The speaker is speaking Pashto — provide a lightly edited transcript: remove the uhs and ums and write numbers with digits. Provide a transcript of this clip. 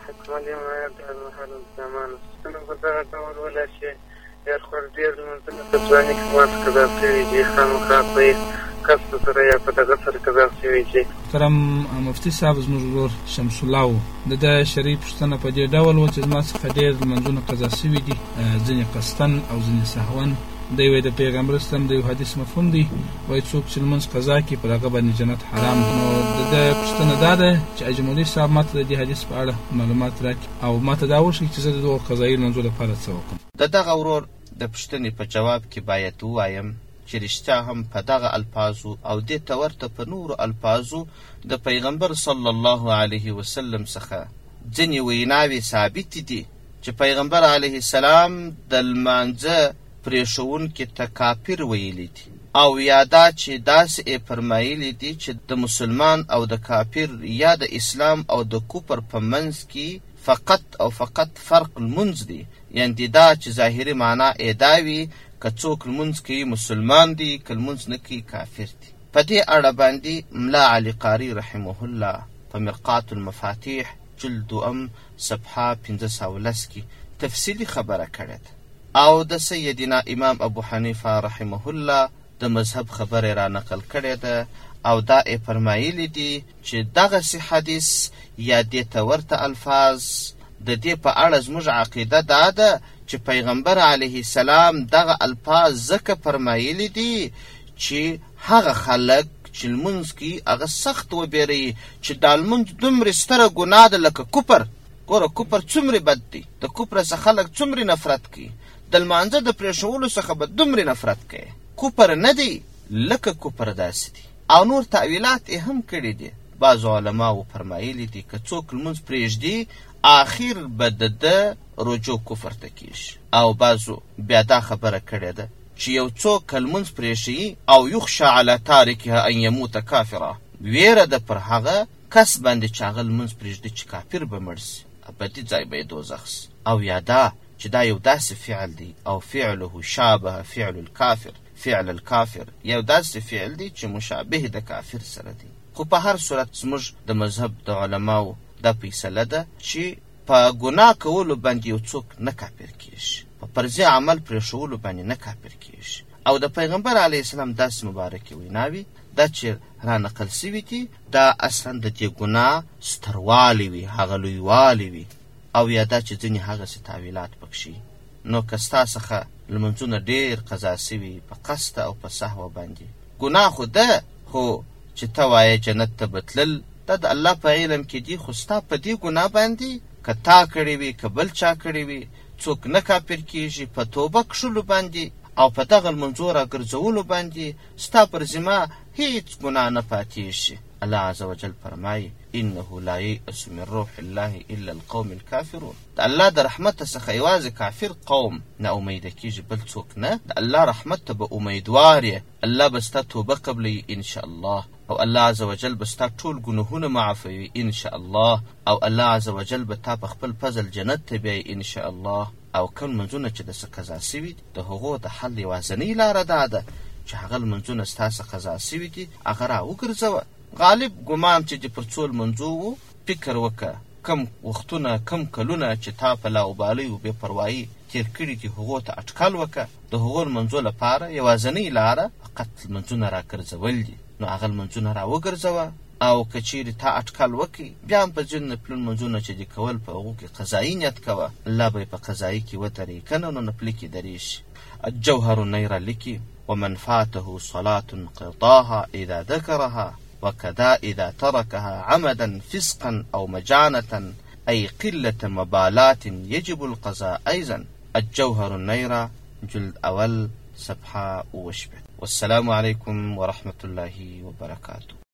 حکمالي معیار د هرمهال زمان ستنه په دغه ډول ولا شي ډېر خور ډېر لمونځونه په ځواني کې ماته قضا شوي دي خامخا په کسب سره یا په دغه سره قضا شوي دي. کرم مفتي صاحب زموږ ورور شمس الله و د شرعي پوښتنه په دې ډول و چې زما څخه ډېر لمونځونه قضا شوي دي، ځینې قصدن او ځینې سهون. دی وایي د پیغمبر اسلام د یو حدیث مفهوم دی، وایي څوک چې لمونځ قضا کړي پر هغه باندې جنت حرام دی. نو د ده پوښتنه دا ده چې اجمالي صاحب ماته د دې حدیث په اړه معلومات راکړي او ماته دا وښیي چې زه د دغو قضایي لمونځو لپاره څه وکړم. د دغه ورور د پوښتنې په جواب کې باید ووایم چې رښتیا هم په دغه الفاظو او دې ته ورته په نورو الفاظو د پیغمبر صلی الله علیه وسلم څخه ځینې ویناوې ثابت دي چې پیغمبر علیه السلام د لمانځه پرېښوونکي ته کافر ویلي دي، او یا دا چې داسې یې فرمایلي دي چې د مسلمان او د کافر یا د اسلام او د کفر په منځ کې فقط او فقط فرق لمونځ دی. یعنې دا چې ظاهري معنا یې دا وي که څوک لمونځ کوي مسلمان دی، که لمونځ نه کوي کافر دی. په دې اړه باندې ملا علي قاري رحمه الله په مرقات المفاتيح جلد 2 صفحه 510 کې تفصیلي خبره کړې ده، او د سیدنا امام ابو حنیفه رحمه الله د مذهب خبره را نقل کړې ده، او دا یې فرمایلی دي چې دغسې حدیث یا دې ته ورته الفاظ د دې په اړه زموږ عقیده دا ده چې پیغمبر علیه السلام دغه الفاظ ځکه فرمایلی دي چې هغه خلک چې لمونځ کوي هغه سخت وبېروي چې دا لمونځ دومره ستره ګناه ده لکه کفر. ګوره کفر څومره بد دی، د کفر څخه خلک څومره نفرت کوي، د لمانځه د پرېښولو څخه به دومره نفرت کوي. کفر نه دی لکه کفر داسې دی. او نور تعویلات یې هم کړي دي. بعضو علماو فرمایلی دي که څوک لمونځ پرېږدي آخر به د ده رجوع کفر ته کېږي. او بعضو بیا دا خبره کړې ده چې یو څوک که لمونځ پرېښیي او یخشى علی تارکها ان یموت کافرا، ویره ده پر هغه کس باندې چې هغه لمونځ پرېږدي چې کافر به مړ سي، ابدي ځای به یې دوزخ سي. او یا دا چې دا یو داسې فعل دی او فعله شابه فعل الکافر، فعل الکافر یو داسې فعل دی چې مشابه د کافر سره دی. خو په هر صورت زموږ د مذهب د علماو دا فیصله ده چې په ګناه کولو باندې یو څوک نه کافر کېږي، په فرضي عمل پرېښولو باندې نه کافر کېږي. او د پیغمبر علیه السلام داسې مبارکې ویناوي دا چې را نقل سوي دي دا اصلا د دې ګناه ستروالی وي، هغه لویوالی وي، او یا دا چې ځینې هغسې تعویلات پکښي. نو که ستا څخه لمونځونه ډېر قضا سوي په قصد او په سهوه باندې، ګناه خو ده، خو چې ته وایې جنت ته به تلل دا د الله په علم کې دي. خو ستا په دې ګناه باندې که تا کړې وي که بل چا کړې وي څوک نه کافر کېږي. په توبه کښلو باندې او په دغه لمونځو راګرځولو باندې ستا پر ذمه هیڅ ګناه نه پاتېږي. الله عز وجل فرمایي انه لا یئس من روح الله الا القوم الكافرون. د الله د رحمت څخه یوازې کافر قوم نه امیده کېږي، بل څوک نه. د الله رحمت ته به امیدوار یې، الله به ستا توبه قبلوي ان شاء الله، او الله عز وجل به ستا ټول ګناهونه معافوي ان شاء الله، او الله عز وجل به تا په خپل فضل جنت ته بیایي ان شاء الله. او کوم لمونځونه چې د څه قضا سوي د هغو د حل یوازنۍ لاره دا ده چې هغه لمونځونه ستا څه قضا سوي دي هغه را وګرځوه. غالب ګمان چې پر څو لمونځو وو فکر وکړه کم وختونه کم کلونه چې تا په لاوبالۍ و بې پروایي تېر کړي دي هغو ته اټکل وکړه. د هغو لمونځو لپاره یوازنۍ لاره فقط لمونځونه را ګرځول دي. نو هغه لمونځونه را وګرځوه، او که چیرې تا اټکل وکړي بیا هم په ځینو نفلي لمونځونه چې دي کول په هغو کې قضایي نیت کوه، الله به یې په قضایي کې ودرېږي، که نه نو نفلي کې درېږي. الجوهر النیره لیکي ومن فاته صلاة قضاها اذا ذکرها وكذا اذا تركها عمدا فسقا او مجانة اي قلة مبالاة يجب القضاء ايضا. الجوهر النيرة جلد اول صفحة 20. والسلام عليكم ورحمة الله وبركاته.